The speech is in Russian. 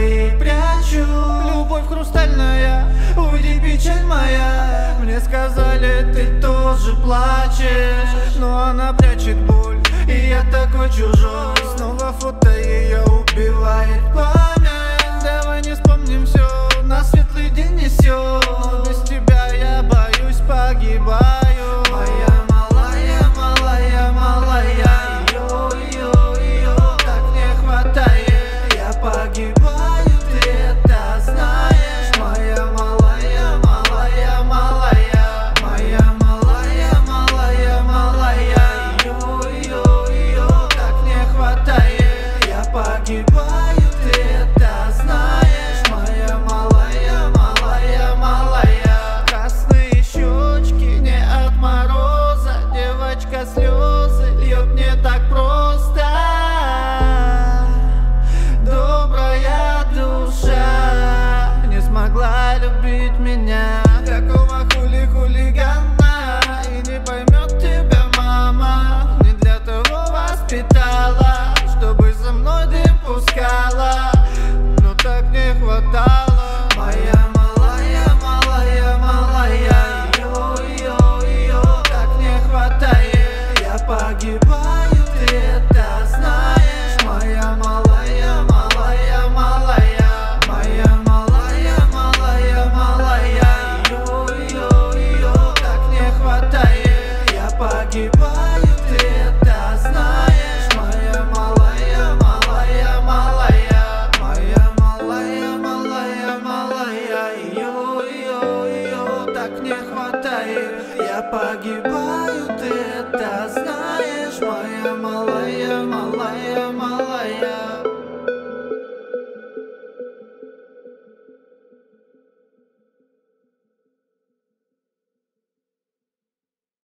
твоей прячу. Любовь хрустальная, уйди, печаль моя. Мне сказали, ты тоже плачешь, но она прячет боль, и я такой чужой. Снова фото ее убивает память. Давай не вспомним все, на светлый день несет. Без тебя я боюсь, погибаю. Моя малая, малая, малая, ее так не хватает. Я погибаю, ты это знаешь. Моя малая, малая, малая, моя малая, малая, малая, ее так не хватает. Я погибаю, ты это знаешь. Моя малая, малая, малая. Красные щечки не от мороза, девочка слезы льет не так просто. Добрая душа не смогла любить меня. Какого хулигана и не поймет тебя мама. Не для того воспитала, чтобы за мной дым пускала, но так не хватало. Моя малая, малая, малая, ее так не хватает. Я погибаю, ты это знаешь. Моя малая, малая, малая, моя малая, малая, малая, ее так не хватает. Я погибаю, ты это знаешь. Моя малая, малая, малая, моя малая, малая, малая, ее так не хватает. Я погибаю, ты это знаешь. Моя малая,